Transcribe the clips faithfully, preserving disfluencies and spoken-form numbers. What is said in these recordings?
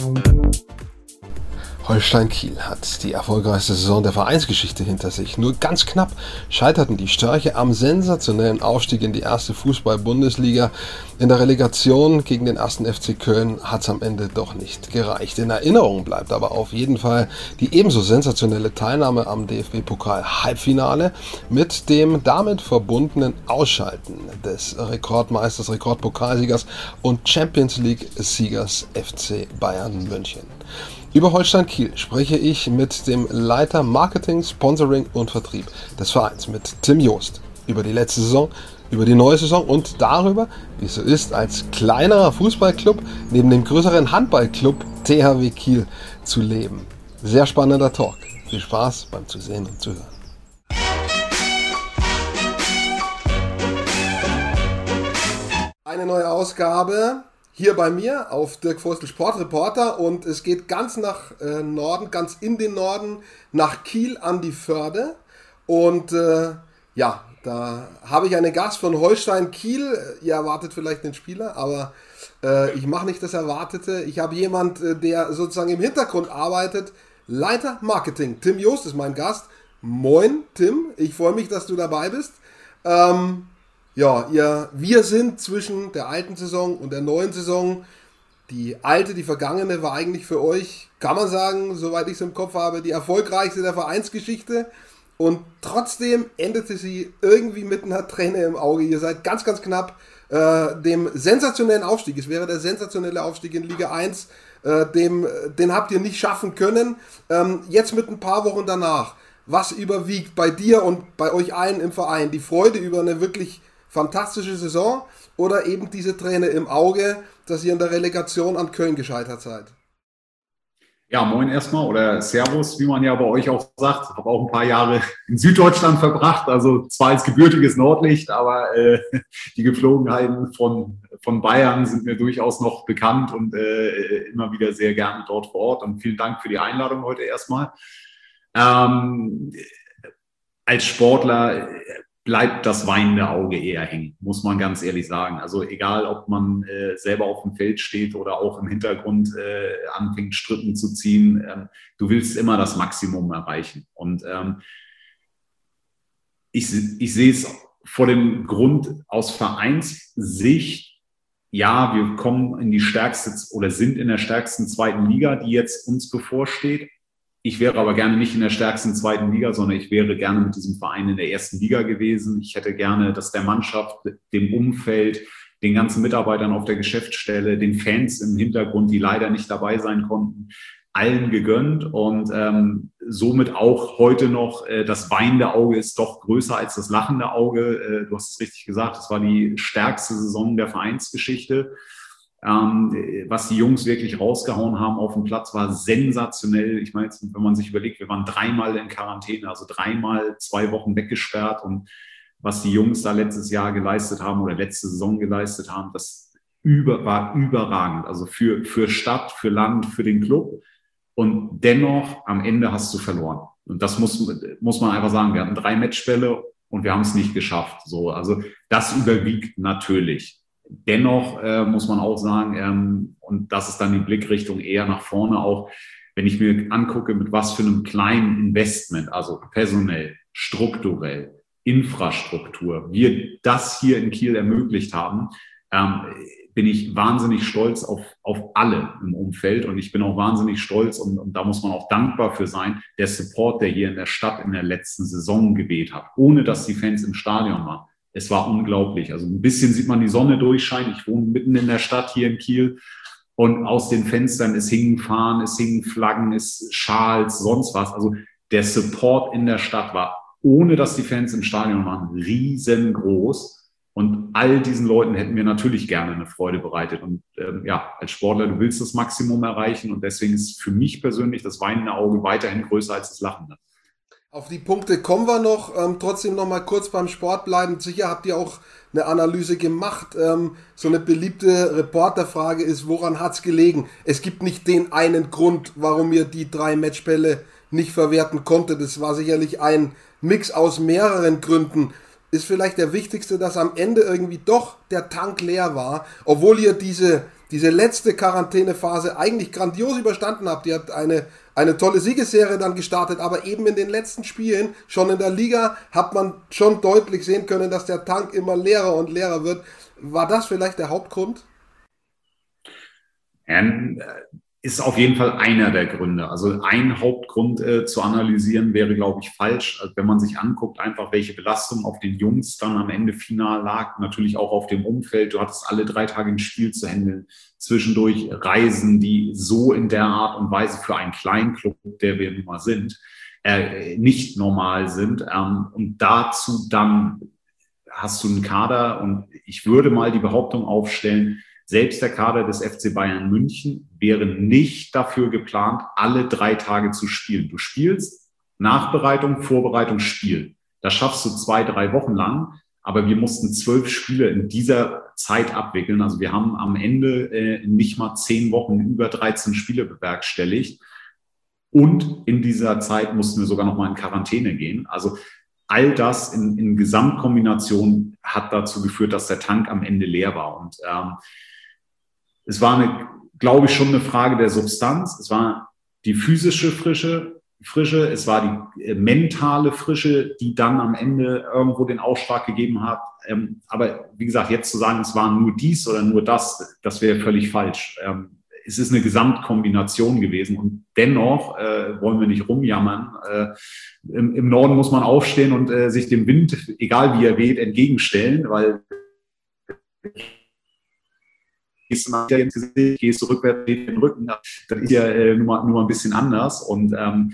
Holstein Kiel hat die erfolgreichste Saison der Vereinsgeschichte hinter sich. Nur ganz knapp scheiterten die Störche am sensationellen Aufstieg in die erste Fußball-Bundesliga. In der Relegation gegen den ersten F C Köln hat es am Ende doch nicht gereicht. In Erinnerung bleibt aber auf jeden Fall die ebenso sensationelle Teilnahme am D F B-Pokal-Halbfinale mit dem damit verbundenen Ausschalten des Rekordmeisters, Rekordpokalsiegers und Champions League-Siegers F C Bayern München. Über Holstein Kiel spreche ich mit dem Leiter Marketing, Sponsoring und Vertrieb des Vereins, mit Tim Joost, über die letzte Saison, über die neue Saison und darüber, wie es so ist, als kleinerer Fußballclub neben dem größeren Handballclub T H W Kiel zu leben. Sehr spannender Talk. Viel Spaß beim Zusehen und Zuhören. Eine neue Ausgabe hier bei mir auf Dirk Forstel Sportreporter und es geht ganz nach äh, Norden, ganz in den Norden, nach Kiel an die Förde und äh, ja, da habe ich einen Gast von Holstein Kiel. Ihr erwartet vielleicht den Spieler, aber äh, ich mache nicht das Erwartete. Ich habe jemand, äh, der sozusagen im Hintergrund arbeitet, Leiter Marketing. Tim Joost ist mein Gast. Moin Tim, ich freue mich, dass du dabei bist. Ähm, Ja, ihr, wir sind zwischen der alten Saison und der neuen Saison. Die alte, die vergangene war eigentlich für euch, kann man sagen, soweit ich es im Kopf habe, die erfolgreichste der Vereinsgeschichte. Und trotzdem endete sie irgendwie mit einer Träne im Auge. Ihr seid ganz, ganz knapp äh, dem sensationellen Aufstieg. Es wäre der sensationelle Aufstieg in Liga eins. Äh, dem, den habt ihr nicht schaffen können. Ähm, jetzt mit ein paar Wochen danach. Was überwiegt bei dir und bei euch allen im Verein? Die Freude über eine wirklich fantastische Saison oder eben diese Träne im Auge, dass ihr in der Relegation an Köln gescheitert seid? Ja, moin erstmal oder Servus, wie man ja bei euch auch sagt. Ich habe auch ein paar Jahre in Süddeutschland verbracht, also zwar als gebürtiges Nordlicht, aber äh, die Gepflogenheiten von, von Bayern sind mir durchaus noch bekannt und äh, immer wieder sehr gerne dort vor Ort. Und vielen Dank für die Einladung heute erstmal. Ähm, als Sportler bleibt das weinende Auge eher hängen, muss man ganz ehrlich sagen. Also egal, ob man äh, selber auf dem Feld steht oder auch im Hintergrund äh, anfängt, Strippen zu ziehen, ähm, du willst immer das Maximum erreichen. Und ähm, ich, ich sehe es vor dem Grund aus Vereinssicht, ja, wir kommen in die stärkste oder sind in der stärksten zweiten Liga, die jetzt uns bevorsteht. Ich wäre aber gerne nicht in der stärksten zweiten Liga, sondern ich wäre gerne mit diesem Verein in der ersten Liga gewesen. Ich hätte gerne, dass der Mannschaft, dem Umfeld, den ganzen Mitarbeitern auf der Geschäftsstelle, den Fans im Hintergrund, die leider nicht dabei sein konnten, allen gegönnt. Und ähm, somit auch heute noch, äh, das weinende Auge ist doch größer als das lachende Auge. Äh, du hast es richtig gesagt, es war die stärkste Saison der Vereinsgeschichte. Ähm, was die Jungs wirklich rausgehauen haben auf dem Platz, war sensationell. Ich meine, jetzt, wenn man sich überlegt, wir waren dreimal in Quarantäne, also dreimal zwei Wochen weggesperrt. Und was die Jungs da letztes Jahr geleistet haben oder letzte Saison geleistet haben, das über, war überragend. Also für, für Stadt, für Land, für den Club. Und dennoch, am Ende hast du verloren. Und das muss, muss man einfach sagen. Wir hatten drei Matchbälle und wir haben es nicht geschafft. So, also das überwiegt natürlich. Dennoch äh, muss man auch sagen, ähm, und das ist dann die Blickrichtung eher nach vorne auch, wenn ich mir angucke, mit was für einem kleinen Investment, also personell, strukturell, Infrastruktur, wir das hier in Kiel ermöglicht haben, ähm, bin ich wahnsinnig stolz auf, auf alle im Umfeld und ich bin auch wahnsinnig stolz und, und da muss man auch dankbar für sein, der Support, der hier in der Stadt in der letzten Saison geweht hat, ohne dass die Fans im Stadion waren. Es war unglaublich. Also ein bisschen sieht man die Sonne durchscheinen. Ich wohne mitten in der Stadt hier in Kiel und aus den Fenstern, es hingen Fahnen, es hingen Flaggen, es Schals, sonst was. Also der Support in der Stadt war, ohne dass die Fans im Stadion waren, riesengroß. Und all diesen Leuten hätten wir natürlich gerne eine Freude bereitet. Und ähm, ja, als Sportler, du willst das Maximum erreichen und deswegen ist für mich persönlich das weinende Auge weiterhin größer als das lachende. Auf die Punkte kommen wir noch. Ähm, trotzdem noch mal kurz beim Sport bleiben. Sicher habt ihr auch eine Analyse gemacht. Ähm, so eine beliebte Reporterfrage ist, woran hat es gelegen? Es gibt nicht den einen Grund, warum ihr die drei Matchbälle nicht verwerten konntet. Das war sicherlich ein Mix aus mehreren Gründen. Ist vielleicht der wichtigste, dass am Ende irgendwie doch der Tank leer war, obwohl ihr diese diese letzte Quarantänephase eigentlich grandios überstanden habt. Ihr habt eine, eine tolle Siegesserie dann gestartet, aber eben in den letzten Spielen, schon in der Liga, hat man schon deutlich sehen können, dass der Tank immer leerer und leerer wird. War das vielleicht der Hauptgrund? Ähm, ist auf jeden Fall einer der Gründe. Also ein Hauptgrund äh, zu analysieren wäre, glaube ich, falsch. Also wenn man sich anguckt, einfach welche Belastung auf den Jungs dann am Ende final lag, natürlich auch auf dem Umfeld. Du hattest alle drei Tage ein Spiel zu handeln, zwischendurch Reisen, die so in der Art und Weise für einen kleinen Club, der wir nun mal sind, äh, nicht normal sind. Ähm, und dazu dann hast du einen Kader und ich würde mal die Behauptung aufstellen, selbst der Kader des F C Bayern München wäre nicht dafür geplant, alle drei Tage zu spielen. Du spielst Nachbereitung, Vorbereitung, Spiel. Das schaffst du zwei, drei Wochen lang, aber wir mussten zwölf Spiele in dieser Zeit abwickeln. Also wir haben am Ende äh, nicht mal zehn Wochen über dreizehn Spiele bewerkstelligt. Und in dieser Zeit mussten wir sogar noch mal in Quarantäne gehen. Also all das in, in Gesamtkombination hat dazu geführt, dass der Tank am Ende leer war. Und ähm, es war, eine, glaube ich, schon eine Frage der Substanz. Es war die physische Frische, Frische, es war die mentale Frische, die dann am Ende irgendwo den Ausschlag gegeben hat. Ähm, aber wie gesagt, jetzt zu sagen, es war nur dies oder nur das, das wäre völlig falsch. Ähm, es ist eine Gesamtkombination gewesen und dennoch äh, wollen wir nicht rumjammern. Äh, im, Im Norden muss man aufstehen und äh, sich dem Wind, egal wie er weht, entgegenstellen, weil gehst du mal ins Gesicht, gehst du rückwärts in den Rücken, das ist ja äh, nur, mal, nur mal ein bisschen anders und ähm,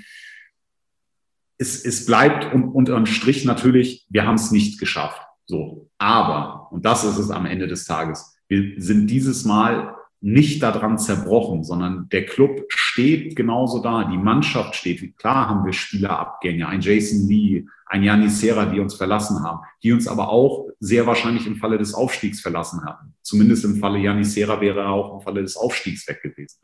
es, es bleibt un, unterm Strich natürlich, wir haben es nicht geschafft. So, aber, und das ist es am Ende des Tages, wir sind dieses Mal nicht daran zerbrochen, sondern der Club steht genauso da, die Mannschaft steht. Klar haben wir Spielerabgänge, ein Jason Lee, ein Giannis Serra, die uns verlassen haben, die uns aber auch sehr wahrscheinlich im Falle des Aufstiegs verlassen hatten. Zumindest im Falle Giannis Serra wäre er auch im Falle des Aufstiegs weg gewesen.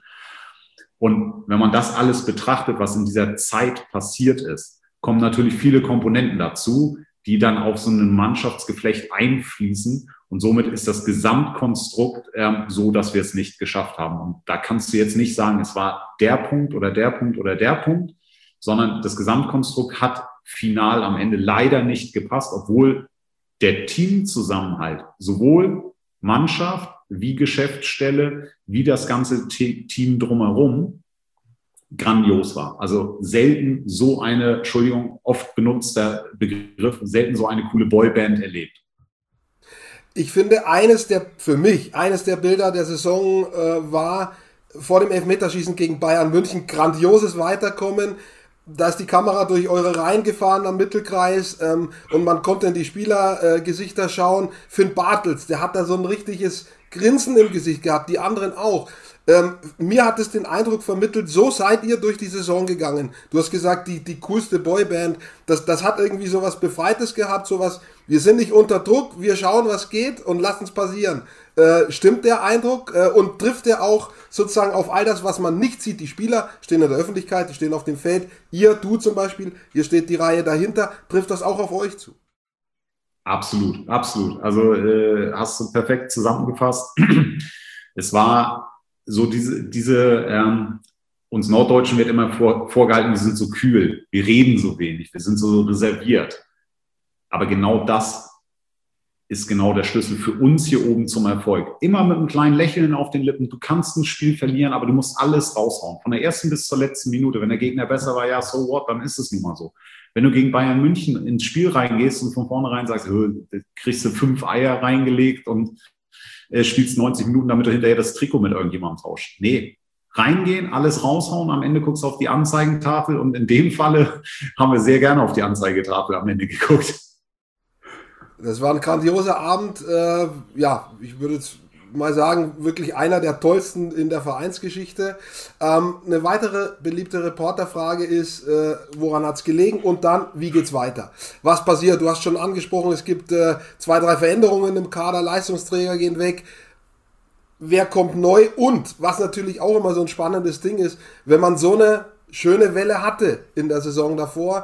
Und wenn man das alles betrachtet, was in dieser Zeit passiert ist, kommen natürlich viele Komponenten dazu, die dann auf so ein Mannschaftsgeflecht einfließen. Und somit ist das Gesamtkonstrukt ähm, so, dass wir es nicht geschafft haben. Und da kannst du jetzt nicht sagen, es war der Punkt oder der Punkt oder der Punkt, sondern das Gesamtkonstrukt hat final am Ende leider nicht gepasst, obwohl der Teamzusammenhalt, sowohl Mannschaft wie Geschäftsstelle, wie das ganze Team drumherum, grandios war. Also selten so eine, Entschuldigung, oft benutzter Begriff, selten so eine coole Boyband erlebt. Ich finde, eines der, für mich, eines der Bilder der Saison äh, war vor dem Elfmeterschießen gegen Bayern München, grandioses Weiterkommen. Da ist die Kamera durch eure Reihen gefahren am Mittelkreis ähm, und man konnte in die Spielergesichter äh, schauen. Finn Bartels, der hat da so ein richtiges Grinsen im Gesicht gehabt, die anderen auch. Ähm, mir hat es den Eindruck vermittelt, so seid ihr durch die Saison gegangen. Du hast gesagt, die, die coolste Boyband, das, das hat irgendwie sowas Befreites gehabt, sowas, wir sind nicht unter Druck, wir schauen, was geht und lassen es passieren. Äh, stimmt der Eindruck äh, und trifft der auch sozusagen auf all das, was man nicht sieht? Die Spieler stehen in der Öffentlichkeit, die stehen auf dem Feld, ihr, du zum Beispiel, hier steht die Reihe dahinter, trifft das auch auf euch zu? Absolut, absolut. Also äh, hast du perfekt zusammengefasst. Es war so diese, diese ähm, uns Norddeutschen wird immer vor, vorgehalten, wir sind so kühl, wir reden so wenig, wir sind so reserviert. Aber genau das ist genau der Schlüssel für uns hier oben zum Erfolg. Immer mit einem kleinen Lächeln auf den Lippen. Du kannst ein Spiel verlieren, aber du musst alles raushauen. Von der ersten bis zur letzten Minute. Wenn der Gegner besser war, ja, so what, dann ist es nun mal so. Wenn du gegen Bayern München ins Spiel reingehst und von vornherein sagst, kriegst du fünf Eier reingelegt und äh, spielst neunzig Minuten, damit du hinterher das Trikot mit irgendjemandem tauscht. Nee, reingehen, alles raushauen, am Ende guckst du auf die Anzeigentafel und in dem Falle haben wir sehr gerne auf die Anzeigetafel am Ende geguckt. Das war ein grandioser Abend, äh, ja, ich würde jetzt mal sagen, wirklich einer der tollsten in der Vereinsgeschichte. Ähm, eine weitere beliebte Reporterfrage ist, äh, woran hat's gelegen und dann, wie geht's weiter? Was passiert? Du hast schon angesprochen, es gibt äh, zwei, drei Veränderungen im Kader, Leistungsträger gehen weg. Wer kommt neu? Und, was natürlich auch immer so ein spannendes Ding ist, wenn man so eine schöne Welle hatte in der Saison davor,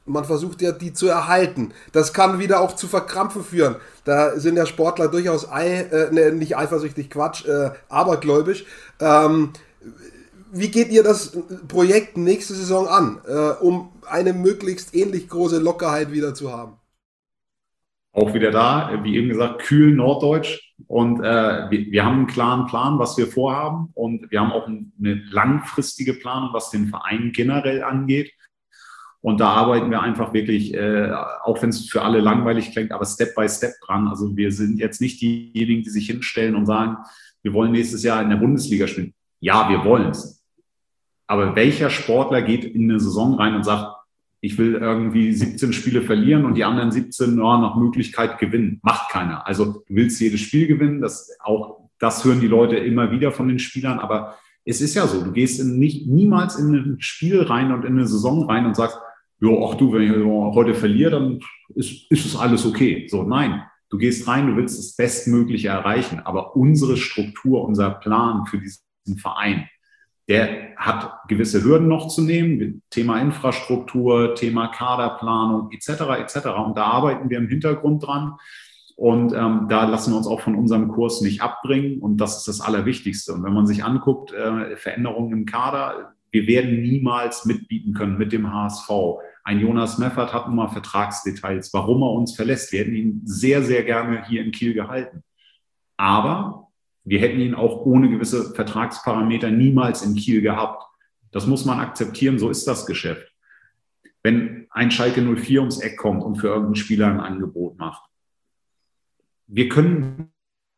man versucht ja, die zu erhalten. Das kann wieder auch zu Verkrampfen führen. Da sind ja Sportler durchaus ei, äh, ne, nicht eifersüchtig, Quatsch, äh, abergläubisch. Ähm, wie geht ihr das Projekt nächste Saison an, äh, um eine möglichst ähnlich große Lockerheit wieder zu haben? Auch wieder da, wie eben gesagt, kühl norddeutsch. Und äh, wir, wir haben einen klaren Plan, was wir vorhaben. Und wir haben auch eine langfristige Planung, was den Verein generell angeht. Und da arbeiten wir einfach wirklich, äh, auch wenn es für alle langweilig klingt, aber Step by Step dran. Also wir sind jetzt nicht diejenigen, die sich hinstellen und sagen, wir wollen nächstes Jahr in der Bundesliga spielen. Ja, wir wollen es. Aber welcher Sportler geht in eine Saison rein und sagt, ich will irgendwie siebzehn Spiele verlieren und die anderen siebzehn ja, nach Möglichkeit gewinnen? Macht keiner. Also du willst jedes Spiel gewinnen. Das, auch das hören die Leute immer wieder von den Spielern. Aber es ist ja so, du gehst in nicht, niemals in ein Spiel rein und in eine Saison rein und sagst, ja, ach du, wenn ich heute verliere, dann ist, ist es alles okay. So, nein, du gehst rein, du willst das Bestmögliche erreichen. Aber unsere Struktur, unser Plan für diesen Verein, der hat gewisse Hürden noch zu nehmen, Thema Infrastruktur, Thema Kaderplanung et cetera et cetera. Und da arbeiten wir im Hintergrund dran. Und ähm, da lassen wir uns auch von unserem Kurs nicht abbringen. Und das ist das Allerwichtigste. Und wenn man sich anguckt, äh, Veränderungen im Kader, wir werden niemals mitbieten können mit dem H S V. Ein Jonas Meffert hat nun mal Vertragsdetails, warum er uns verlässt. Wir hätten ihn sehr, sehr gerne hier in Kiel gehalten. Aber wir hätten ihn auch ohne gewisse Vertragsparameter niemals in Kiel gehabt. Das muss man akzeptieren, so ist das Geschäft. Wenn ein Schalke null vier ums Eck kommt und für irgendeinen Spieler ein Angebot macht, wir können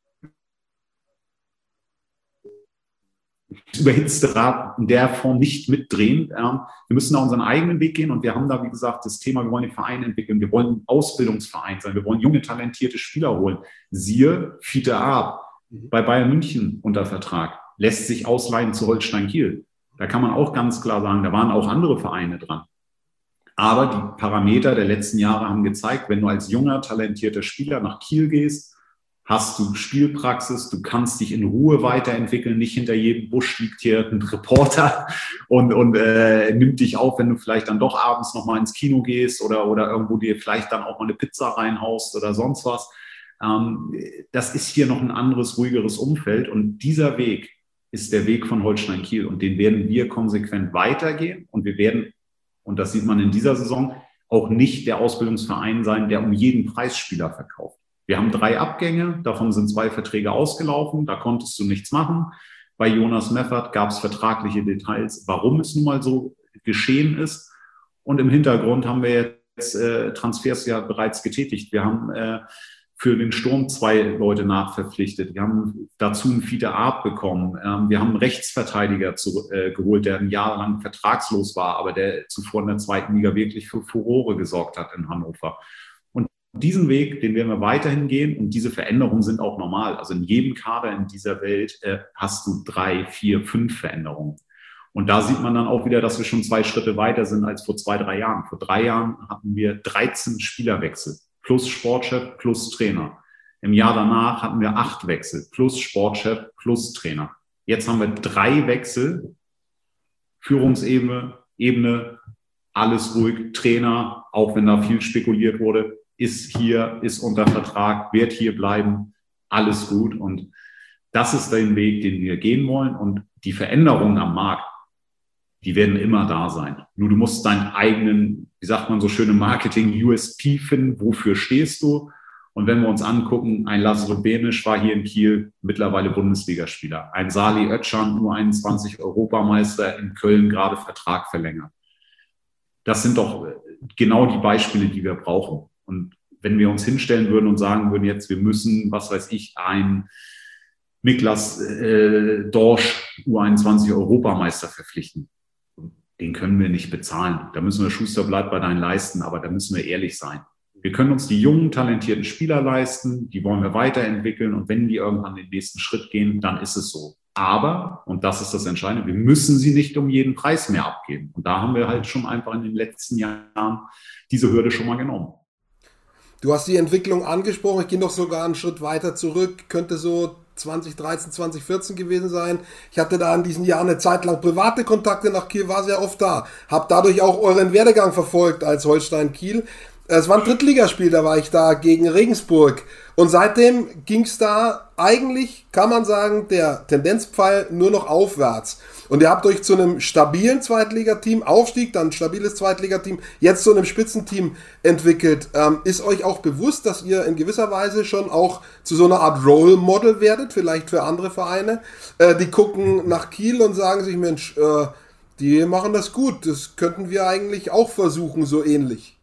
überhitzte Rad in der Form nicht mitdrehen. Wir müssen da unseren eigenen Weg gehen und wir haben da, wie gesagt, das Thema, wir wollen den Verein entwickeln, wir wollen ein Ausbildungsverein sein, wir wollen junge, talentierte Spieler holen. Siehe Fiete Arp bei Bayern München unter Vertrag, lässt sich ausleihen zu Holstein Kiel. Da kann man auch ganz klar sagen, da waren auch andere Vereine dran. Aber die Parameter der letzten Jahre haben gezeigt, wenn du als junger, talentierter Spieler nach Kiel gehst, hast du Spielpraxis, du kannst dich in Ruhe weiterentwickeln, nicht hinter jedem Busch liegt hier ein Reporter und, und äh, nimmt dich auf, wenn du vielleicht dann doch abends nochmal ins Kino gehst oder, oder irgendwo dir vielleicht dann auch mal eine Pizza reinhaust oder sonst was. Ähm, das ist hier noch ein anderes, ruhigeres Umfeld und dieser Weg ist der Weg von Holstein Kiel und den werden wir konsequent weitergehen und wir werden, und das sieht man in dieser Saison, auch nicht der Ausbildungsverein sein, der um jeden Preis Spieler verkauft. Wir haben drei Abgänge, davon sind zwei Verträge ausgelaufen, da konntest du nichts machen. Bei Jonas Meffert gab es vertragliche Details, warum es nun mal so geschehen ist. Und im Hintergrund haben wir jetzt äh, Transfers ja bereits getätigt. Wir haben äh, für den Sturm zwei Leute nachverpflichtet. Wir haben dazu einen Fiete Arp bekommen. Ähm, wir haben einen Rechtsverteidiger zu, äh, geholt, der ein Jahr lang vertragslos war, aber der zuvor in der zweiten Liga wirklich für Furore gesorgt hat in Hannover. Diesen Weg, den werden wir weiterhin gehen und diese Veränderungen sind auch normal. Also in jedem Kader in dieser Welt äh, hast du drei, vier, fünf Veränderungen. Und da sieht man dann auch wieder, dass wir schon zwei Schritte weiter sind als vor zwei, drei Jahren. Vor drei Jahren hatten wir dreizehn Spielerwechsel plus Sportchef plus Trainer. Im Jahr danach hatten wir acht Wechsel plus Sportchef plus Trainer. Jetzt haben wir drei Wechsel, Führungsebene, Ebene, alles ruhig, Trainer, auch wenn da viel spekuliert wurde, ist hier, ist unter Vertrag, wird hier bleiben, alles gut. Und das ist der Weg, den wir gehen wollen. Und die Veränderungen am Markt, die werden immer da sein. Nur du musst deinen eigenen, wie sagt man so schön im Marketing, U S P finden, wofür stehst du? Und wenn wir uns angucken, ein Laszlo Benisch war hier in Kiel mittlerweile Bundesligaspieler. Ein Salih Özcan, U einundzwanzig Europameister in Köln, gerade Vertrag verlängert. Das sind doch genau die Beispiele, die wir brauchen. Und wenn wir uns hinstellen würden und sagen würden, jetzt wir müssen, was weiß ich, ein Miklas äh, Dorsch U einundzwanzig Europameister verpflichten, den können wir nicht bezahlen. Da müssen wir, Schuster bleibt bei deinen Leisten, aber da müssen wir ehrlich sein. Wir können uns die jungen, talentierten Spieler leisten, die wollen wir weiterentwickeln und wenn die irgendwann den nächsten Schritt gehen, dann ist es so. Aber, und das ist das Entscheidende, wir müssen sie nicht um jeden Preis mehr abgeben. Und da haben wir halt schon einfach in den letzten Jahren diese Hürde schon mal genommen. Du hast die Entwicklung angesprochen, ich gehe noch sogar einen Schritt weiter zurück, könnte so zwanzig dreizehn, zwanzig vierzehn gewesen sein. Ich hatte da in diesen Jahren eine Zeit lang private Kontakte nach Kiel, war sehr oft da. Hab dadurch auch euren Werdegang verfolgt als Holstein Kiel. Es war ein Drittligaspiel, da war ich da gegen Regensburg. Und seitdem ging es da eigentlich, kann man sagen, der Tendenzpfeil nur noch aufwärts. Und ihr habt euch zu einem stabilen Zweitligateam, Aufstieg, dann ein stabiles Zweitligateam, jetzt zu einem Spitzenteam entwickelt. Ähm, ist euch auch bewusst, dass ihr in gewisser Weise schon auch zu so einer Art Role Model werdet, vielleicht für andere Vereine? Äh, die gucken nach Kiel und sagen sich, Mensch, äh, die machen das gut, das könnten wir eigentlich auch versuchen, so ähnlich.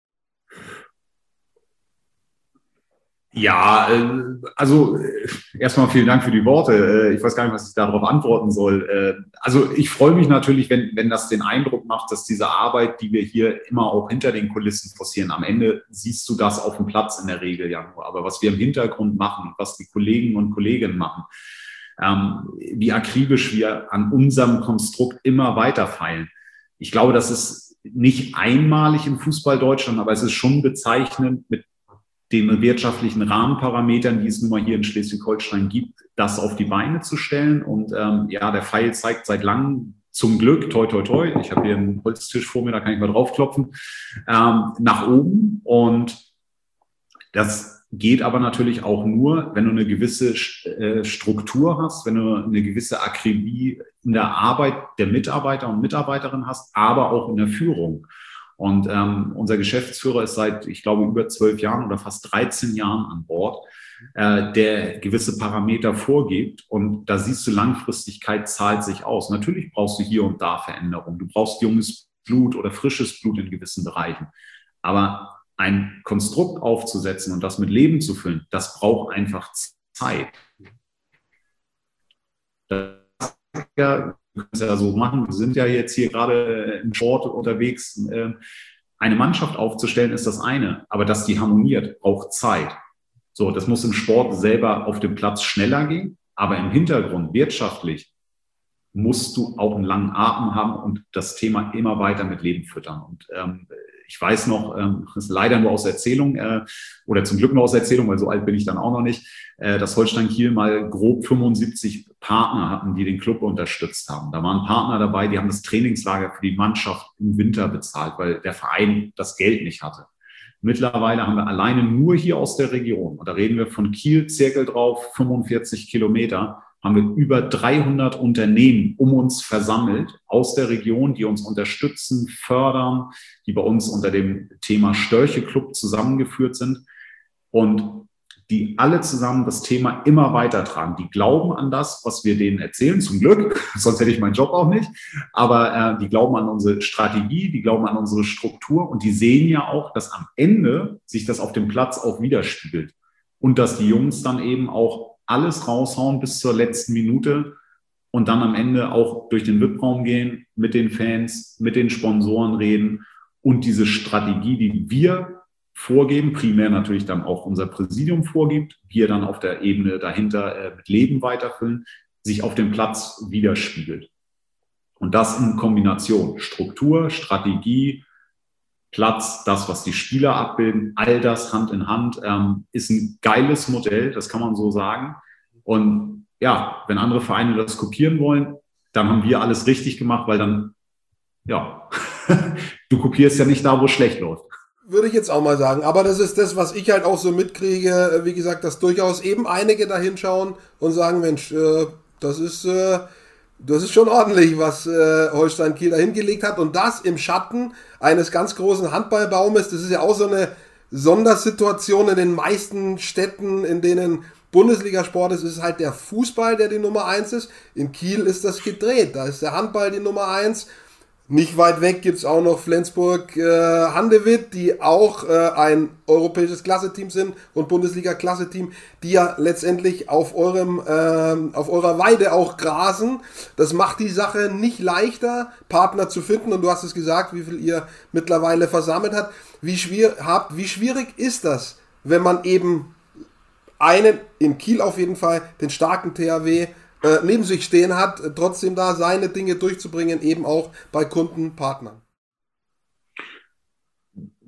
Ja, also erstmal vielen Dank für die Worte. Ich weiß gar nicht, was ich darauf antworten soll. Also ich freue mich natürlich, wenn, wenn das den Eindruck macht, dass diese Arbeit, die wir hier immer auch hinter den Kulissen forcieren, am Ende siehst du das auf dem Platz in der Regel ja nur. Aber was wir im Hintergrund machen, was die Kollegen und Kolleginnen machen, wie akribisch wir an unserem Konstrukt immer weiter feilen. Ich glaube, das ist nicht einmalig im Fußball Deutschland, aber es ist schon bezeichnend mit den wirtschaftlichen Rahmenparametern, die es nun mal hier in Schleswig-Holstein gibt, das auf die Beine zu stellen. Und ähm, ja, der Pfeil zeigt seit langem zum Glück, toi, toi, toi, ich habe hier einen Holztisch vor mir, da kann ich mal draufklopfen, ähm, nach oben. Und das geht aber natürlich auch nur, wenn du eine gewisse äh, Struktur hast, wenn du eine gewisse Akribie in der Arbeit der Mitarbeiter und Mitarbeiterinnen hast, aber auch in der Führung. Und ähm, unser Geschäftsführer ist seit, ich glaube, über zwölf Jahren oder fast dreizehn Jahren an Bord, äh, der gewisse Parameter vorgibt. Und da siehst du, Langfristigkeit zahlt sich aus. Natürlich brauchst du hier und da Veränderungen. Du brauchst junges Blut oder frisches Blut in gewissen Bereichen. Aber ein Konstrukt aufzusetzen und das mit Leben zu füllen, das braucht einfach Zeit. Das ja, wir können es ja so machen, wir sind ja jetzt hier gerade im Sport unterwegs. Eine Mannschaft aufzustellen ist das eine, aber dass die harmoniert, braucht Zeit. So, das muss im Sport selber auf dem Platz schneller gehen, aber im Hintergrund, wirtschaftlich, musst du auch einen langen Atem haben und das Thema immer weiter mit Leben füttern. Und ähm, ich weiß noch, ähm, das ist leider nur aus Erzählung äh, oder zum Glück nur aus Erzählung, weil so alt bin ich dann auch noch nicht, äh, dass Holstein Kiel mal grob fünfundsiebzig Partner hatten, die den Club unterstützt haben. Da waren Partner dabei, die haben das Trainingslager für die Mannschaft im Winter bezahlt, weil der Verein das Geld nicht hatte. Mittlerweile haben wir alleine nur hier aus der Region, und da reden wir von Kiel, Zirkel drauf, fünfundvierzig Kilometer, haben wir über dreihundert Unternehmen um uns versammelt aus der Region, die uns unterstützen, fördern, die bei uns unter dem Thema Störche-Club zusammengeführt sind und die alle zusammen das Thema immer weitertragen. Die glauben an das, was wir denen erzählen, zum Glück, sonst hätte ich meinen Job auch nicht, aber äh, die glauben an unsere Strategie, die glauben an unsere Struktur und die sehen ja auch, dass am Ende sich das auf dem Platz auch widerspiegelt und dass die Jungs dann eben auch alles raushauen bis zur letzten Minute und dann am Ende auch durch den V I P-Raum gehen, mit den Fans, mit den Sponsoren reden und diese Strategie, die wir vorgeben, primär natürlich dann auch unser Präsidium vorgibt, wir dann auf der Ebene dahinter äh, mit Leben weiterfüllen, sich auf dem Platz widerspiegelt. Und das in Kombination Struktur, Strategie, Platz, das, was die Spieler abbilden, all das Hand in Hand, ähm, ist ein geiles Modell, das kann man so sagen. Und ja, wenn andere Vereine das kopieren wollen, dann haben wir alles richtig gemacht, weil dann, ja, du kopierst ja nicht da, wo es schlecht läuft. Würde ich jetzt auch mal sagen. Aber das ist das, was ich halt auch so mitkriege. Wie gesagt, dass durchaus eben einige da hinschauen und sagen, Mensch, äh, das ist... Äh, Das ist schon ordentlich, was äh, Holstein Kiel da hingelegt hat. Und das im Schatten eines ganz großen Handballbaumes. Das ist ja auch so eine Sondersituation in den meisten Städten, in denen Bundesligasport ist. Es ist halt der Fußball, der die Nummer eins ist. In Kiel ist das gedreht. Da ist der Handball die Nummer eins. Nicht weit weg gibt's auch noch Flensburg äh, Handewitt, die auch äh, ein europäisches Klasseteam sind und Bundesliga-Klasseteam, die ja letztendlich auf eurem äh, auf eurer Weide auch grasen. Das macht die Sache nicht leichter, Partner zu finden. Und du hast es gesagt, wie viel ihr mittlerweile versammelt habt. Wie schwierig, habt, wie schwierig ist das, wenn man eben einen, in Kiel auf jeden Fall, den starken T H W Äh, neben sich stehen hat, äh, trotzdem da seine Dinge durchzubringen, eben auch bei Kunden, Partnern?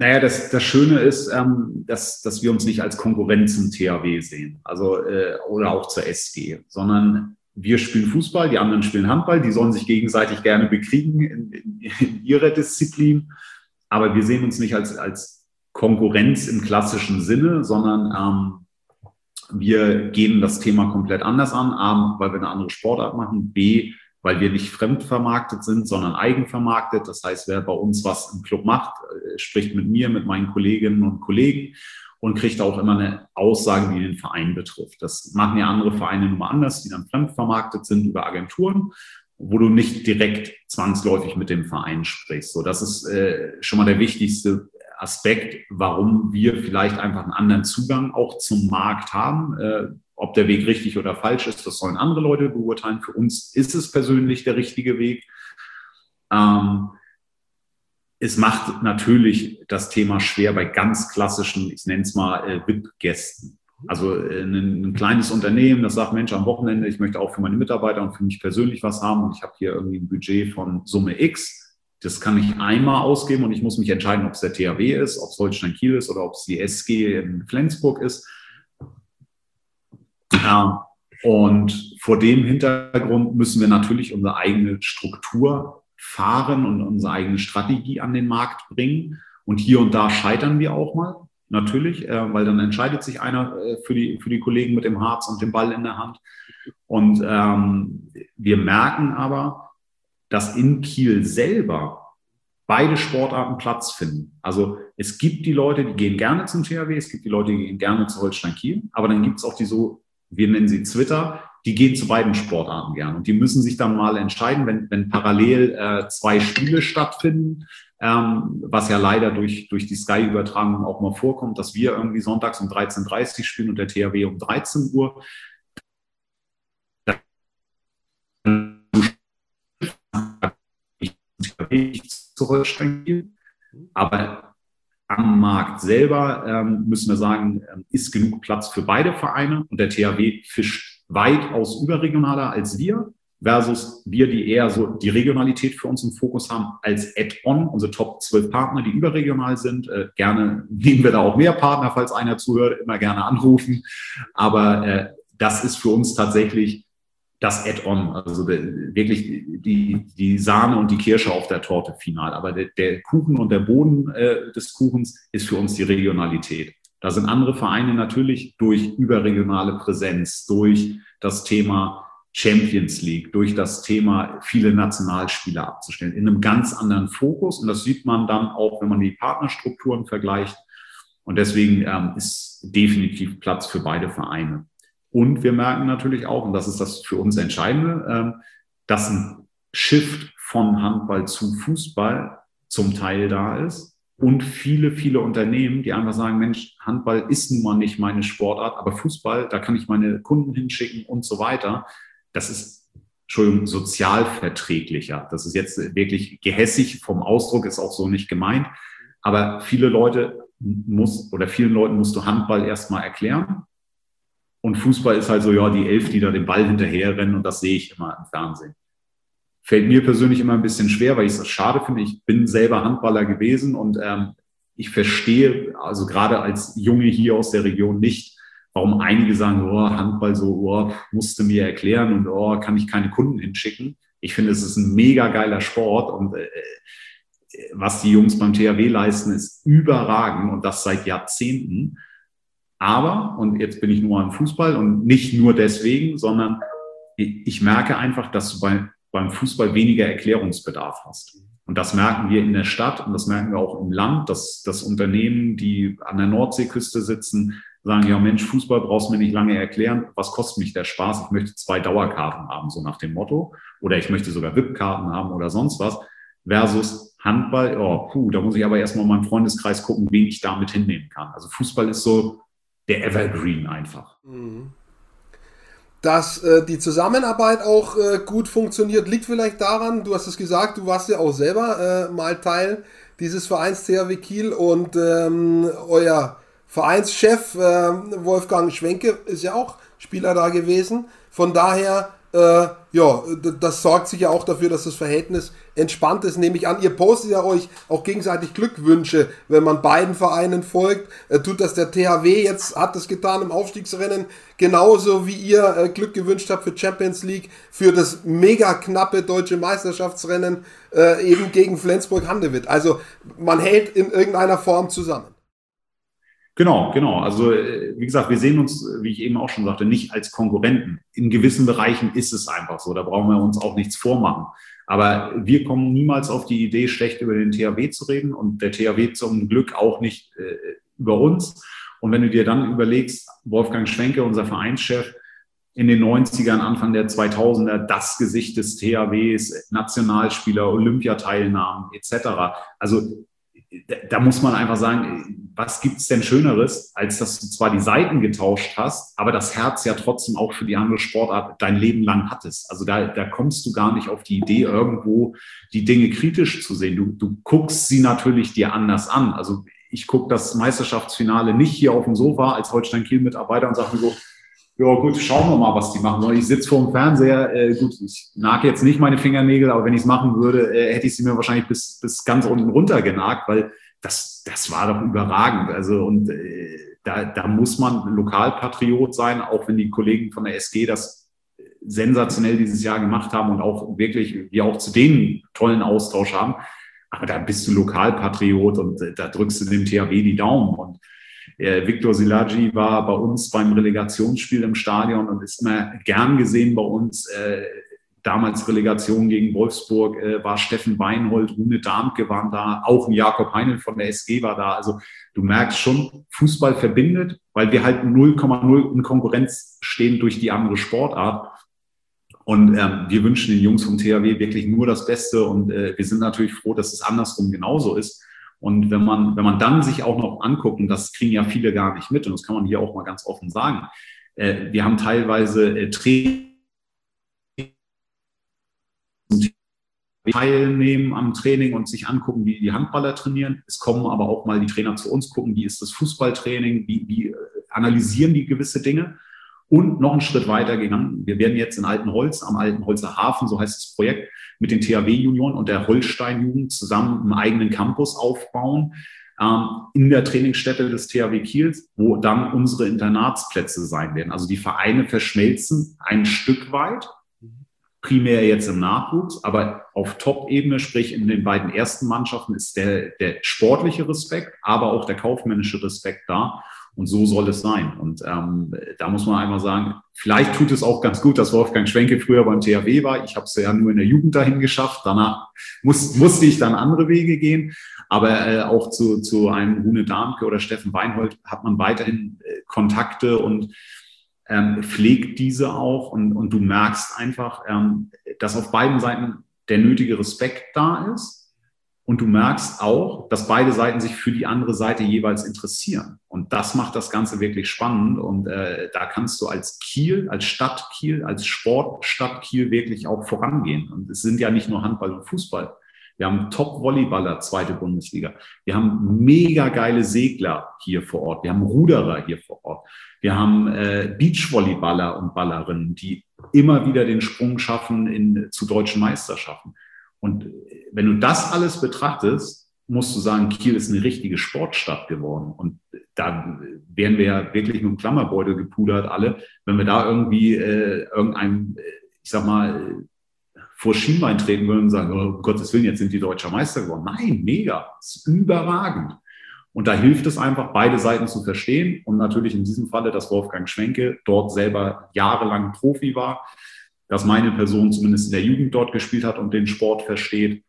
Naja, das, das Schöne ist, ähm, dass, dass wir uns nicht als Konkurrent zum T H W sehen, also äh, oder auch zur S G, sondern wir spielen Fußball, die anderen spielen Handball, die sollen sich gegenseitig gerne bekriegen in, in, in ihrer Disziplin, aber wir sehen uns nicht als, als Konkurrenz im klassischen Sinne, sondern ähm, wir gehen das Thema komplett anders an, A, weil wir eine andere Sportart machen, B, weil wir nicht fremdvermarktet sind, sondern eigenvermarktet. Das heißt, wer bei uns was im Club macht, spricht mit mir, mit meinen Kolleginnen und Kollegen und kriegt auch immer eine Aussage, die den Verein betrifft. Das machen ja andere Vereine nun mal anders, die dann fremdvermarktet sind über Agenturen, wo du nicht direkt zwangsläufig mit dem Verein sprichst. So, das ist äh, schon mal der wichtigste Aspekt, warum wir vielleicht einfach einen anderen Zugang auch zum Markt haben. Äh, ob der Weg richtig oder falsch ist, das sollen andere Leute beurteilen. Für uns ist es persönlich der richtige Weg. Ähm, es macht natürlich das Thema schwer bei ganz klassischen, ich nenne es mal äh, V I P-Gästen. Also äh, ein, ein kleines Unternehmen, das sagt, Mensch, am Wochenende, ich möchte auch für meine Mitarbeiter und für mich persönlich was haben und ich habe hier irgendwie ein Budget von Summe X. Das kann ich einmal ausgeben und ich muss mich entscheiden, ob es der T H W ist, ob es Holstein Kiel ist oder ob es die S G in Flensburg ist. Ja, und vor dem Hintergrund müssen wir natürlich unsere eigene Struktur fahren und unsere eigene Strategie an den Markt bringen. Und hier und da scheitern wir auch mal, natürlich, äh, weil dann entscheidet sich einer äh, für die, für die Kollegen mit dem Harz und dem Ball in der Hand. Und ähm, wir merken aber, dass in Kiel selber beide Sportarten Platz finden. Also es gibt die Leute, die gehen gerne zum T H W, es gibt die Leute, die gehen gerne zu Holstein Kiel, aber dann gibt es auch die so, wir nennen sie Twitter, die gehen zu beiden Sportarten gern. Und die müssen sich dann mal entscheiden, wenn, wenn parallel äh, zwei Spiele stattfinden, ähm, was ja leider durch, durch die Sky-Übertragung auch mal vorkommt, dass wir irgendwie sonntags um dreizehn Uhr dreißig spielen und der T H W um dreizehn Uhr. Zu Holstein Kiel. Aber am Markt selber ähm, müssen wir sagen, ähm, ist genug Platz für beide Vereine und der T H W fischt weitaus überregionaler als wir, versus wir, die eher so die Regionalität für uns im Fokus haben, als Add-on, unsere Top zwölf Partner, die überregional sind. Äh, gerne nehmen wir da auch mehr Partner, falls einer zuhört, immer gerne anrufen. Aber äh, das ist für uns tatsächlich das Add-on, also der, wirklich die, die Sahne und die Kirsche auf der Torte final. Aber der, der Kuchen und der Boden äh, des Kuchens ist für uns die Regionalität. Da sind andere Vereine natürlich durch überregionale Präsenz, durch das Thema Champions League, durch das Thema viele Nationalspieler abzustellen, in einem ganz anderen Fokus. Und das sieht man dann auch, wenn man die Partnerstrukturen vergleicht. Und deswegen ähm, ist definitiv Platz für beide Vereine. Und wir merken natürlich auch, und das ist das für uns Entscheidende, dass ein Shift von Handball zu Fußball zum Teil da ist. Und viele, viele Unternehmen, die einfach sagen, Mensch, Handball ist nun mal nicht meine Sportart, aber Fußball, da kann ich meine Kunden hinschicken und so weiter. Das ist, Entschuldigung, sozialverträglicher. Das ist jetzt wirklich gehässig vom Ausdruck, ist auch so nicht gemeint. Aber viele Leute muss, oder vielen Leuten musst du Handball erstmal erklären. Und Fußball ist halt so, ja, die Elf, die da den Ball hinterherrennen und das sehe ich immer im Fernsehen. Fällt mir persönlich immer ein bisschen schwer, weil ich es schade finde. Ich bin selber Handballer gewesen und ähm, ich verstehe, also gerade als Junge hier aus der Region nicht, warum einige sagen, oh, Handball so, oh, musste mir erklären und oh, kann ich keine Kunden hinschicken. Ich finde, es ist ein mega geiler Sport und äh, was die Jungs beim T H W leisten, ist überragend und das seit Jahrzehnten. Aber, und jetzt bin ich nur am Fußball und nicht nur deswegen, sondern ich merke einfach, dass du bei, beim Fußball weniger Erklärungsbedarf hast. Und das merken wir in der Stadt und das merken wir auch im Land, dass, dass Unternehmen, die an der Nordseeküste sitzen, sagen, ja Mensch, Fußball brauchst du mir nicht lange erklären, was kostet mich der Spaß? Ich möchte zwei Dauerkarten haben, so nach dem Motto. Oder ich möchte sogar V I P-Karten haben oder sonst was. Versus Handball, oh, puh, da muss ich aber erstmal in meinem Freundeskreis gucken, wen ich damit hinnehmen kann. Also Fußball ist so der Evergreen einfach. Dass äh, die Zusammenarbeit auch äh, gut funktioniert, liegt vielleicht daran, du hast es gesagt, du warst ja auch selber äh, mal Teil dieses Vereins T H W Kiel und ähm, euer Vereinschef äh, Wolfgang Schwenke ist ja auch Spieler da gewesen. Von daher Äh, ja, das sorgt sicher auch dafür, dass das Verhältnis entspannt ist, nehme ich an. Ihr postet ja euch auch gegenseitig Glückwünsche, wenn man beiden Vereinen folgt. Äh, tut das der T H W jetzt, hat das getan im Aufstiegsrennen, genauso wie ihr äh, Glück gewünscht habt für Champions League, für das mega knappe deutsche Meisterschaftsrennen äh, eben gegen Flensburg-Handewitt. Also man hält in irgendeiner Form zusammen. Genau, genau. Also wie gesagt, wir sehen uns, wie ich eben auch schon sagte, nicht als Konkurrenten. In gewissen Bereichen ist es einfach so. Da brauchen wir uns auch nichts vormachen. Aber wir kommen niemals auf die Idee, schlecht über den T H W zu reden und der T H W zum Glück auch nicht äh, über uns. Und wenn du dir dann überlegst, Wolfgang Schwenke, unser Vereinschef, in den neunzigern, Anfang der zweitausender, das Gesicht des T H Ws, Nationalspieler, Olympiateilnahmen et cetera. Also da muss man einfach sagen, was gibt's denn Schöneres, als dass du zwar die Seiten getauscht hast, aber das Herz ja trotzdem auch für die andere Sportart dein Leben lang hattest. Also da, da kommst du gar nicht auf die Idee, irgendwo die Dinge kritisch zu sehen. Du, du guckst sie natürlich dir anders an. Also ich gucke das Meisterschaftsfinale nicht hier auf dem Sofa als Holstein-Kiel-Mitarbeiter und sage mir so, ja gut, schauen wir mal, was die machen. Und ich sitze vor dem Fernseher, äh, gut, ich nage jetzt nicht meine Fingernägel, aber wenn ich es machen würde, äh, hätte ich sie mir wahrscheinlich bis, bis ganz unten runter genagt, weil das, das war doch überragend. Also und äh, da, da muss man Lokalpatriot sein, auch wenn die Kollegen von der S G das sensationell dieses Jahr gemacht haben und auch wirklich, wir auch zu denen tollen Austausch haben. Aber da bist du Lokalpatriot und äh, da drückst du dem T H W die Daumen. Und Äh, Victor Silagi war bei uns beim Relegationsspiel im Stadion und ist immer gern gesehen bei uns. Äh, damals Relegation gegen Wolfsburg äh, war Steffen Weinhold, Rune Darmke waren da, auch ein Jakob Heinl von der S G war da. Also du merkst schon, Fußball verbindet, weil wir halt null Komma null in Konkurrenz stehen durch die andere Sportart. Und ähm, wir wünschen den Jungs vom T H W wirklich nur das Beste und äh, wir sind natürlich froh, dass es andersrum genauso ist. Und wenn man, wenn man dann sich auch noch anguckt, und das kriegen ja viele gar nicht mit, und das kann man hier auch mal ganz offen sagen, äh, wir haben teilweise äh, Trainer teilnehmen am Training und sich angucken, wie die Handballer trainieren. Es kommen aber auch mal die Trainer zu uns gucken, wie ist das Fußballtraining, wie, wie äh, analysieren die gewisse Dinge. Und noch einen Schritt weiter gegangen. Wir werden jetzt in Altenholz, am Altenholzer Hafen, so heißt das Projekt, mit den T H W-Junioren und der Holstein-Jugend zusammen einen eigenen Campus aufbauen, ähm, in der Trainingsstätte des T H W Kiels, wo dann unsere Internatsplätze sein werden. Also die Vereine verschmelzen ein Stück weit, primär jetzt im Nachwuchs, aber auf Top-Ebene, sprich in den beiden ersten Mannschaften, ist der, der sportliche Respekt, aber auch der kaufmännische Respekt da. Und so soll es sein. Und ähm, da muss man einmal sagen, vielleicht tut es auch ganz gut, dass Wolfgang Schwenke früher beim T H W war. Ich habe es ja nur in der Jugend dahin geschafft. Danach muss, musste ich dann andere Wege gehen. Aber äh, auch zu, zu einem Rune Darmke oder Steffen Weinhold hat man weiterhin äh, Kontakte und ähm, pflegt diese auch. Und, und du merkst einfach, ähm, dass auf beiden Seiten der nötige Respekt da ist. Und du merkst auch, dass beide Seiten sich für die andere Seite jeweils interessieren. Und das macht das Ganze wirklich spannend. Und äh, da kannst du als Kiel, als Stadt Kiel, als Sportstadt Kiel wirklich auch vorangehen. Und es sind ja nicht nur Handball und Fußball. Wir haben Top-Volleyballer, zweite Bundesliga. Wir haben mega geile Segler hier vor Ort. Wir haben Ruderer hier vor Ort. Wir haben äh, Beachvolleyballer und Ballerinnen, die immer wieder den Sprung schaffen in, zu deutschen Meisterschaften. Und wenn du das alles betrachtest, musst du sagen, Kiel ist eine richtige Sportstadt geworden. Und da wären wir ja wirklich mit dem Klammerbeutel gepudert alle, wenn wir da irgendwie äh, irgendeinem, ich sag mal, vor Schienbein treten würden und sagen, oh, um Gottes Willen, jetzt sind die deutscher Meister geworden. Nein, mega, das ist überragend. Und da hilft es einfach, beide Seiten zu verstehen. Und natürlich in diesem Falle, dass Wolfgang Schwenke dort selber jahrelang Profi war, dass meine Person zumindest in der Jugend dort gespielt hat und den Sport versteht.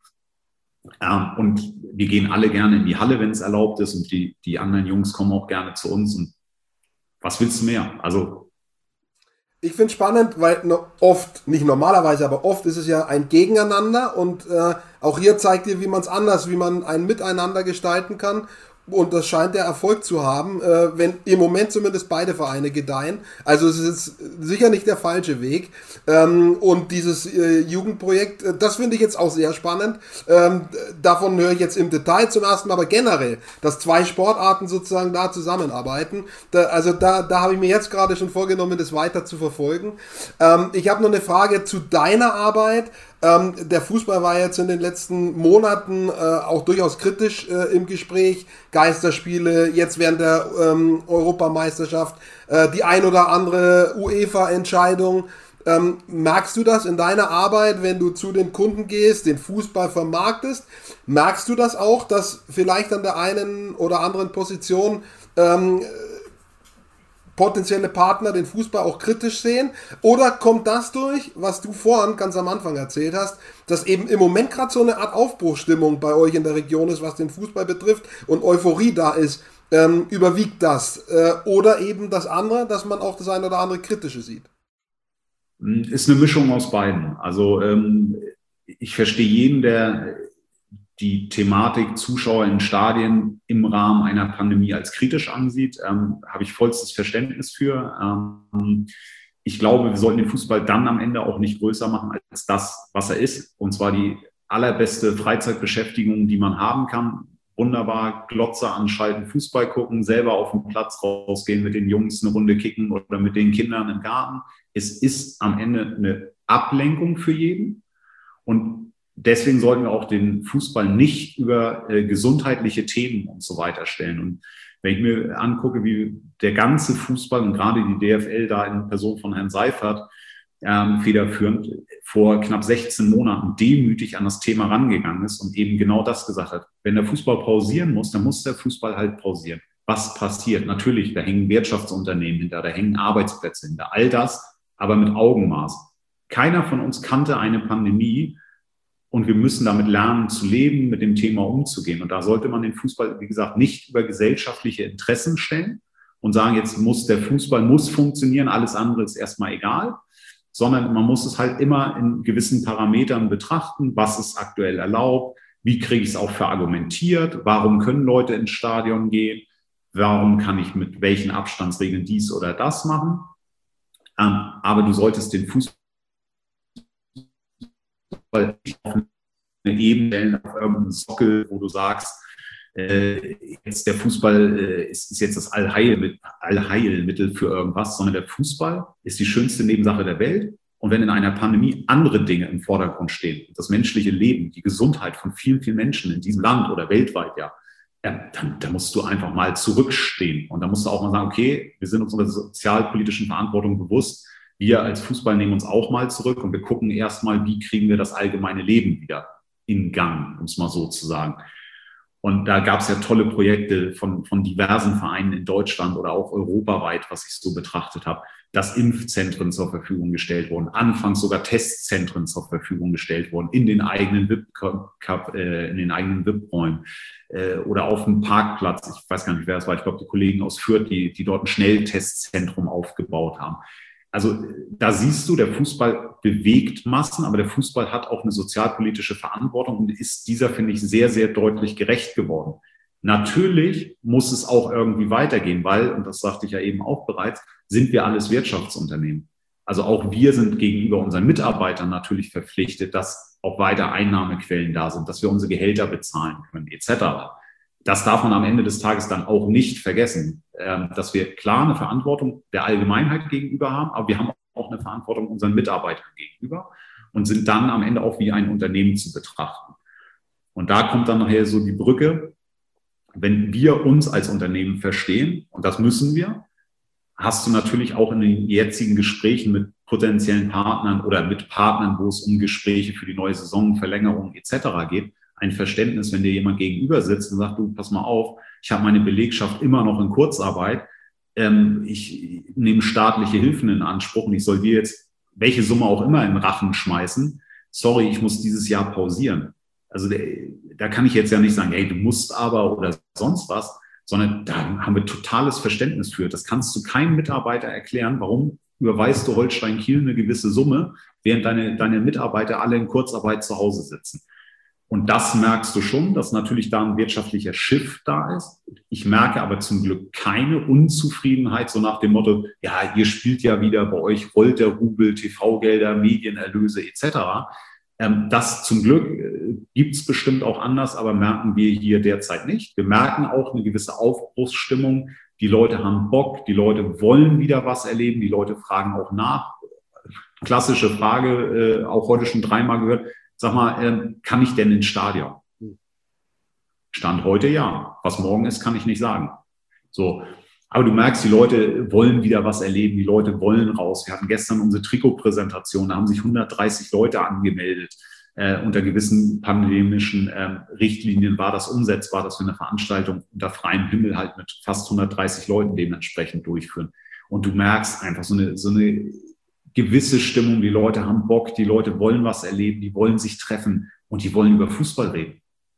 Ähm, und wir gehen alle gerne in die Halle, wenn es erlaubt ist. Und die, die anderen Jungs kommen auch gerne zu uns. Und was willst du mehr? Also ich finde es spannend, weil oft, nicht normalerweise, aber oft ist es ja ein Gegeneinander. Und äh, auch hier zeigt ihr, wie man es anders, wie man ein Miteinander gestalten kann. Und das scheint der Erfolg zu haben, äh, wenn im Moment zumindest beide Vereine gedeihen. Also es ist sicher nicht der falsche Weg. Ähm, und dieses äh, Jugendprojekt, äh, das finde ich jetzt auch sehr spannend. Ähm, davon höre ich jetzt im Detail zum ersten Mal, aber generell, dass zwei Sportarten sozusagen da zusammenarbeiten. Da, also da, da habe ich mir jetzt gerade schon vorgenommen, das weiter zu verfolgen. Ähm, ich habe noch eine Frage zu deiner Arbeit. Ähm, der Fußball war jetzt in den letzten Monaten äh, auch durchaus kritisch äh, im Gespräch. Geisterspiele, jetzt während der ähm, Europameisterschaft, äh, die ein oder andere UEFA-Entscheidung. Ähm, merkst du das in deiner Arbeit, wenn du zu den Kunden gehst, den Fußball vermarktest? Merkst du das auch, dass vielleicht an der einen oder anderen Position ähm, potenzielle Partner den Fußball auch kritisch sehen? Oder kommt das durch, was du vorhin ganz am Anfang erzählt hast, dass eben im Moment gerade so eine Art Aufbruchsstimmung bei euch in der Region ist, was den Fußball betrifft und Euphorie da ist? Ähm, überwiegt das? Äh, oder eben das andere, dass man auch das eine oder andere Kritische sieht? Ist eine Mischung aus beiden. Also ähm, ich verstehe jeden, der die Thematik Zuschauer in Stadien im Rahmen einer Pandemie als kritisch ansieht, ähm, habe ich vollstes Verständnis für. Ähm, ich glaube, wir sollten den Fußball dann am Ende auch nicht größer machen als das, was er ist. Und zwar die allerbeste Freizeitbeschäftigung, die man haben kann. Wunderbar Glotzer anschalten, Fußball gucken, selber auf den Platz rausgehen, mit den Jungs eine Runde kicken oder mit den Kindern im Garten. Es ist am Ende eine Ablenkung für jeden. Und deswegen sollten wir auch den Fußball nicht über äh, gesundheitliche Themen und so weiter stellen. Und wenn ich mir angucke, wie der ganze Fußball und gerade die D F L da in Person von Herrn Seifert ähm, federführend vor knapp sechzehn Monaten demütig an das Thema rangegangen ist und eben genau das gesagt hat. Wenn der Fußball pausieren muss, dann muss der Fußball halt pausieren. Was passiert? Natürlich, da hängen Wirtschaftsunternehmen hinter, da hängen Arbeitsplätze hinter, all das, aber mit Augenmaß. Keiner von uns kannte eine Pandemie, und wir müssen damit lernen zu leben, mit dem Thema umzugehen. Und da sollte man den Fußball, wie gesagt, nicht über gesellschaftliche Interessen stellen und sagen, jetzt muss der Fußball muss funktionieren, alles andere ist erstmal egal, sondern man muss es halt immer in gewissen Parametern betrachten, was ist aktuell erlaubt, wie kriege ich es auch verargumentiert, warum können Leute ins Stadion gehen, warum kann ich mit welchen Abstandsregeln dies oder das machen. Aber du solltest den Fußball nicht auf eine Ebene stellen, auf irgendeinen Sockel, wo du sagst, äh, jetzt der Fußball äh, ist, ist jetzt das Allheilmittel, Allheilmittel für irgendwas, sondern der Fußball ist die schönste Nebensache der Welt. Und wenn in einer Pandemie andere Dinge im Vordergrund stehen, das menschliche Leben, die Gesundheit von vielen, vielen Menschen in diesem Land oder weltweit, ja, ja dann, dann musst du einfach mal zurückstehen. Und dann musst du auch mal sagen, okay, wir sind uns unserer sozialpolitischen Verantwortung bewusst. Wir als Fußball nehmen uns auch mal zurück und wir gucken erstmal, wie kriegen wir das allgemeine Leben wieder in Gang, um es mal so zu sagen. Und da gab es ja tolle Projekte von, von diversen Vereinen in Deutschland oder auch europaweit, was ich so betrachtet habe, dass Impfzentren zur Verfügung gestellt wurden, anfangs sogar Testzentren zur Verfügung gestellt wurden, in den eigenen V I P, äh, in den eigenen V I P-Räumen äh, oder auf dem Parkplatz. Ich weiß gar nicht, wer es war. Ich glaube, die Kollegen aus Fürth, die, die dort ein Schnelltestzentrum aufgebaut haben. Also da siehst du, der Fußball bewegt Massen, aber der Fußball hat auch eine sozialpolitische Verantwortung und ist dieser, finde ich, sehr, sehr deutlich gerecht geworden. Natürlich muss es auch irgendwie weitergehen, weil, und das sagte ich ja eben auch bereits, sind wir alles Wirtschaftsunternehmen. Also auch wir sind gegenüber unseren Mitarbeitern natürlich verpflichtet, dass auch weiter Einnahmequellen da sind, dass wir unsere Gehälter bezahlen können, et cetera. Das darf man am Ende des Tages dann auch nicht vergessen, dass wir klar eine Verantwortung der Allgemeinheit gegenüber haben, aber wir haben auch eine Verantwortung unseren Mitarbeitern gegenüber und sind dann am Ende auch wie ein Unternehmen zu betrachten. Und da kommt dann nachher so die Brücke, wenn wir uns als Unternehmen verstehen, und das müssen wir, hast du natürlich auch in den jetzigen Gesprächen mit potenziellen Partnern oder mit Partnern, wo es um Gespräche für die neue Saison, Verlängerung et cetera geht, ein Verständnis, wenn dir jemand gegenüber sitzt und sagt, du, pass mal auf, ich habe meine Belegschaft immer noch in Kurzarbeit, ähm, ich nehme staatliche Hilfen in Anspruch und ich soll dir jetzt welche Summe auch immer in den Rachen schmeißen, sorry, ich muss dieses Jahr pausieren. Also der, da kann ich jetzt ja nicht sagen, hey, du musst aber oder sonst was, sondern da haben wir totales Verständnis für. Das kannst du keinem Mitarbeiter erklären, warum überweist du Holstein Kiel eine gewisse Summe, während deine, deine Mitarbeiter alle in Kurzarbeit zu Hause sitzen. Und das merkst du schon, dass natürlich da ein wirtschaftlicher Shift da ist. Ich merke aber zum Glück keine Unzufriedenheit, so nach dem Motto, ja, ihr spielt ja wieder, bei euch rollt der Rubel, T V-Gelder, Medienerlöse et cetera. Ähm, das zum Glück äh, gibt es bestimmt auch anders, aber merken wir hier derzeit nicht. Wir merken auch eine gewisse Aufbruchsstimmung. Die Leute haben Bock, die Leute wollen wieder was erleben, die Leute fragen auch nach. Klassische Frage, äh, auch heute schon dreimal gehört. Sag mal, äh, kann ich denn ins Stadion? Stand heute ja. Was morgen ist, kann ich nicht sagen. So. Aber du merkst, die Leute wollen wieder was erleben. Die Leute wollen raus. Wir hatten gestern unsere Trikotpräsentation. Da haben sich hundertdreißig Leute angemeldet. Äh, unter gewissen pandemischen äh, Richtlinien war das umsetzbar, dass wir eine Veranstaltung unter freiem Himmel halt mit fast hundertdreißig Leuten dementsprechend durchführen. Und du merkst einfach so eine, so eine gewisse Stimmung. Die Leute haben Bock. Die Leute wollen was erleben. Die wollen sich treffen und die wollen über Fußball reden.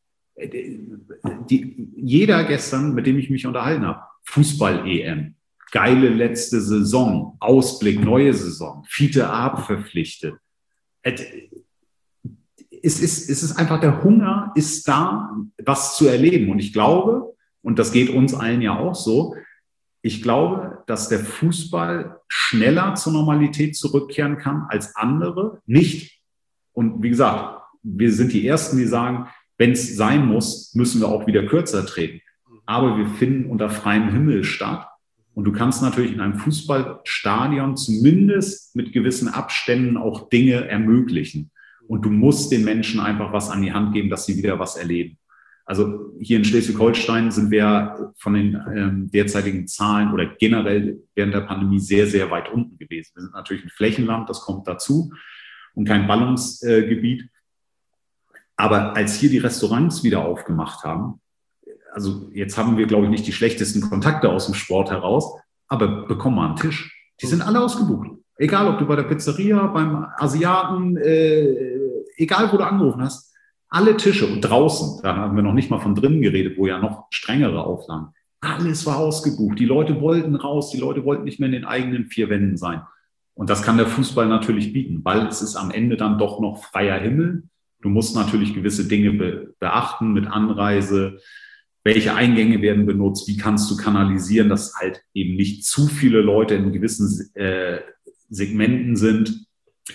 Die, jeder gestern, mit dem ich mich unterhalten habe, Fußball-E M, geile letzte Saison, Ausblick, neue Saison, Fiete Ab verpflichtet. Es ist, es ist einfach, der Hunger ist da, was zu erleben. Und ich glaube, und das geht uns allen ja auch so, ich glaube, dass der Fußball schneller zur Normalität zurückkehren kann als andere. Nicht. Und wie gesagt, wir sind die Ersten, die sagen, wenn es sein muss, müssen wir auch wieder kürzer treten. Aber wir finden unter freiem Himmel statt. Und du kannst natürlich in einem Fußballstadion zumindest mit gewissen Abständen auch Dinge ermöglichen. Und du musst den Menschen einfach was an die Hand geben, dass sie wieder was erleben. Also hier in Schleswig-Holstein sind wir von den ähm, derzeitigen Zahlen oder generell während der Pandemie sehr, sehr weit unten gewesen. Wir sind natürlich ein Flächenland, das kommt dazu, und kein Ballungsgebiet. Äh, Aber als hier die Restaurants wieder aufgemacht haben, also jetzt haben wir, glaube ich, nicht die schlechtesten Kontakte aus dem Sport heraus, aber bekommen wir einen Tisch. Die sind alle ausgebucht. Egal, ob du bei der Pizzeria, beim Asiaten, äh, egal, wo du angerufen hast, alle Tische. Und draußen, da haben wir noch nicht mal von drinnen geredet, wo ja noch strengere Auflagen. Alles war ausgebucht. Die Leute wollten raus, die Leute wollten nicht mehr in den eigenen vier Wänden sein. Und das kann der Fußball natürlich bieten, weil es ist am Ende dann doch noch freier Himmel. Du musst natürlich gewisse Dinge be- beachten mit Anreise. Welche Eingänge werden benutzt? Wie kannst du kanalisieren, dass halt eben nicht zu viele Leute in gewissen äh, Segmenten sind?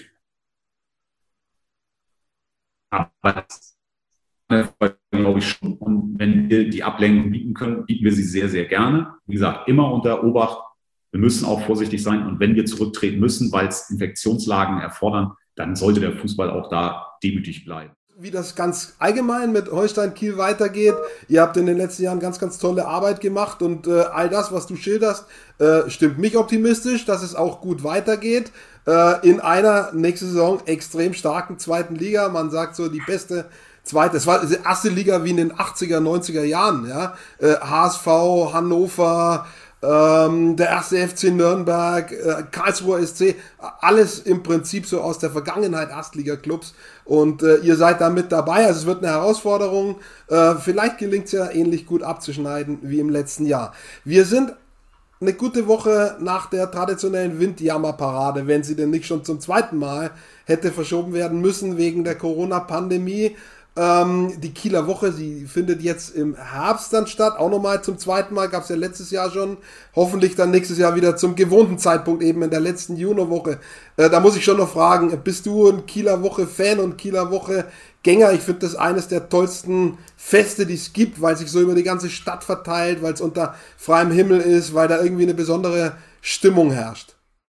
Aber glaube ich schon. Und wenn wir die Ablenkung bieten können, bieten wir sie sehr, sehr gerne. Wie gesagt, immer unter Obacht. Wir müssen auch vorsichtig sein. Und wenn wir zurücktreten müssen, weil es Infektionslagen erfordern, dann sollte der Fußball auch da demütig bleiben. Wie das ganz allgemein mit Holstein Kiel weitergeht. Ihr habt in den letzten Jahren ganz, ganz tolle Arbeit gemacht und äh, all das, was du schilderst, äh, stimmt mich optimistisch, dass es auch gut weitergeht. Äh, in einer nächste Saison extrem starken zweiten Liga. Man sagt so, die beste zweite, es war die erste Liga wie in den achtziger, neunziger Jahren. Ja? Äh, H S V, Hannover, Ähm, der erste F C Nürnberg, äh, Karlsruher S C, alles im Prinzip so aus der Vergangenheit Erstliga-Clubs, und äh, ihr seid da mit dabei, also es wird eine Herausforderung, äh, vielleicht gelingt es ja ähnlich gut abzuschneiden wie im letzten Jahr. Wir sind eine gute Woche nach der traditionellen Windjammerparade, wenn sie denn nicht schon zum zweiten Mal hätte verschoben werden müssen wegen der Corona-Pandemie. Ähm, die Kieler Woche, sie findet jetzt im Herbst dann statt, auch nochmal zum zweiten Mal, gab es ja letztes Jahr schon, hoffentlich dann nächstes Jahr wieder zum gewohnten Zeitpunkt, eben in der letzten Juno-Woche. Äh, da muss ich schon noch fragen, bist du ein Kieler Woche-Fan und Kieler Woche-Gänger? Ich finde das eines der tollsten Feste, die es gibt, weil sich so über die ganze Stadt verteilt, weil es unter freiem Himmel ist, weil da irgendwie eine besondere Stimmung herrscht.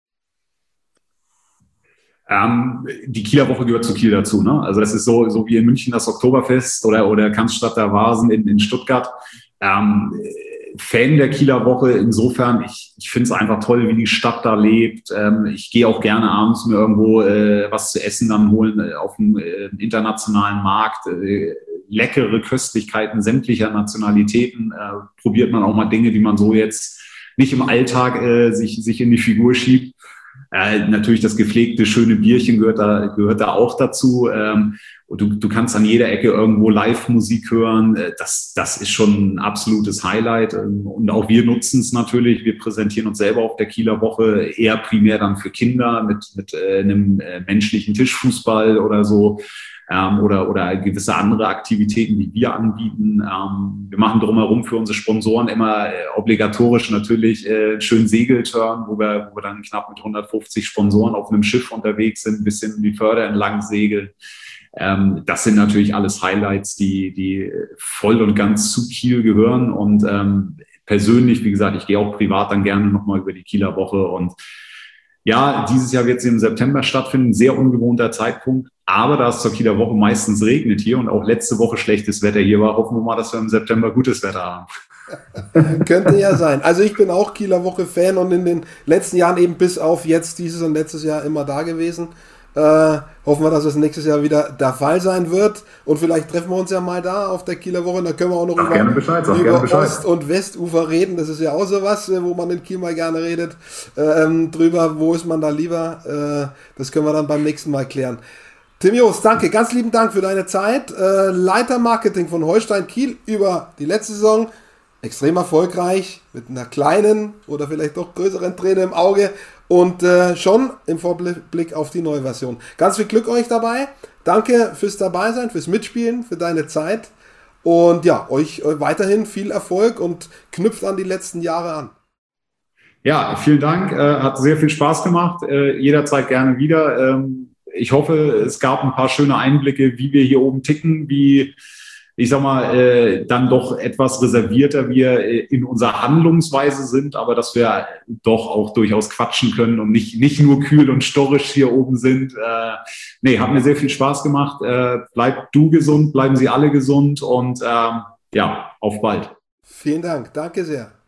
Ähm, die Kieler Woche gehört zu Kiel dazu, ne? Also das ist so, so wie in München das Oktoberfest oder, oder Cannstatter Vasen in, in Stuttgart. Ähm, Fan der Kieler Woche insofern, ich, ich finde es einfach toll, wie die Stadt da lebt. Ähm, ich gehe auch gerne abends mir irgendwo äh, was zu essen dann holen äh, auf dem äh, internationalen Markt. Äh, leckere Köstlichkeiten sämtlicher Nationalitäten. Äh, probiert man auch mal Dinge, die man so jetzt nicht im Alltag äh, sich, sich in die Figur schiebt. Äh, natürlich das gepflegte, schöne Bierchen gehört da, gehört da auch dazu. Ähm, und du, du kannst an jeder Ecke irgendwo Live-Musik hören. Äh, das, das ist schon ein absolutes Highlight. Ähm, und auch wir nutzen es natürlich. Wir präsentieren uns selber auf der Kieler Woche eher primär dann für Kinder mit, mit äh, einem äh, menschlichen Tischfußball oder so. ähm, oder, oder gewisse andere Aktivitäten, die wir anbieten. Ähm, wir machen drumherum für unsere Sponsoren immer äh, obligatorisch natürlich äh, einen schönen Segelturn, wo wir, wo wir dann knapp mit hundertfünfzig Sponsoren auf einem Schiff unterwegs sind, ein bisschen die Förder entlang segeln. Ähm, das sind natürlich alles Highlights, die, die voll und ganz zu Kiel gehören. Und ähm, persönlich, wie gesagt, ich gehe auch privat dann gerne nochmal über die Kieler Woche. Und ja, dieses Jahr wird sie im September stattfinden, sehr ungewohnter Zeitpunkt. Aber da es zur Kieler Woche meistens regnet hier und auch letzte Woche schlechtes Wetter hier war, hoffen wir mal, dass wir im September gutes Wetter haben. Könnte ja sein. Also ich bin auch Kieler Woche Fan und in den letzten Jahren eben bis auf jetzt dieses und letztes Jahr immer da gewesen. Äh, hoffen wir, dass es nächstes Jahr wieder der Fall sein wird. Und vielleicht treffen wir uns ja mal da auf der Kieler Woche. Da können wir auch noch sag über, gerne Bescheid, sag über gerne Bescheid. Ost- und Westufer reden. Das ist ja auch sowas, wo man in Kiel mal gerne redet. Ähm, drüber, wo ist man da lieber? Äh, das können wir dann beim nächsten Mal klären. Tim Jost, danke. Ganz lieben Dank für deine Zeit. Äh, Leiter Marketing von Holstein Kiel über die letzte Saison. Extrem erfolgreich, mit einer kleinen oder vielleicht doch größeren Träne im Auge. Und äh, schon im Vorblick auf die neue Version. Ganz viel Glück euch dabei. Danke fürs Dabeisein, fürs Mitspielen, für deine Zeit. Und ja, euch weiterhin viel Erfolg und knüpft an die letzten Jahre an. Ja, vielen Dank. Äh, hat sehr viel Spaß gemacht. Äh, jederzeit gerne wieder. Ähm, ich hoffe, es gab ein paar schöne Einblicke, wie wir hier oben ticken, wie ich sag mal, äh, dann doch etwas reservierter wir äh, in unserer Handlungsweise sind, aber dass wir doch auch durchaus quatschen können und nicht, nicht nur kühl und storrisch hier oben sind. Äh, nee, hat mir sehr viel Spaß gemacht. Äh, bleib du gesund, bleiben Sie alle gesund und ähm, ja, auf bald. Vielen Dank, danke sehr.